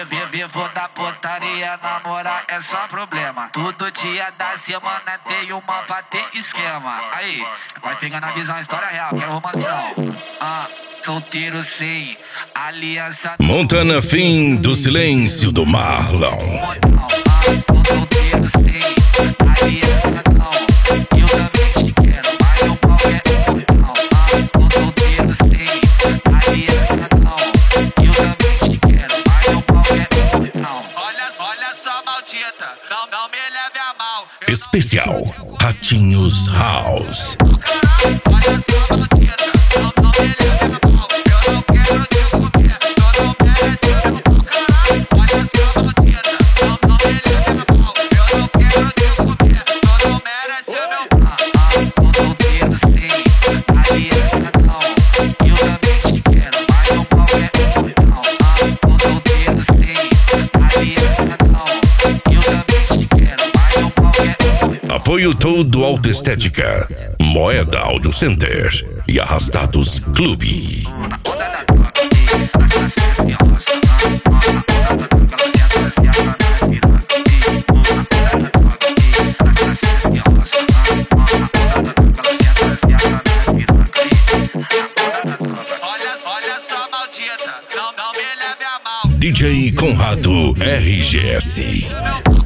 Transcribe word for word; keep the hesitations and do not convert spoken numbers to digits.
vivo, vivo da putaria, namorar é só problema. Todo dia da semana tem uma pra ter esquema. Aí, vai pegando a visão, história real, quero romance não. Ah, solteiro sem aliança. Montana Fim do Silêncio do Marlon. Solteiro sem aliança não. Eu também te quero, mas eu pau é um não. Solteiro sem aliança não. Eu também te quero, mas eu pau é um não. Olha, olha só, maldita, não, não me leve a mal. Especial Ratinhos House. Olha só, maldita, não, não me leve a mal. Eu não quero te comer, eu não mereço meu pau, caralho. Olha só, maldita, não, não me leve a mal. Eu não quero te comer, eu não mereço meu pau. Tô solteiro sem aliança não. Eu também te quero, mas meu pau é um não. Tô solteiro sem aliança não. Eu também te quero, mas meu pau é um. Apoio todo Autoestética, Moeda Audio Center e Arrastados Clube. Olha, olha só, maldita, não, não me leve a mal. D J Conrado R G S.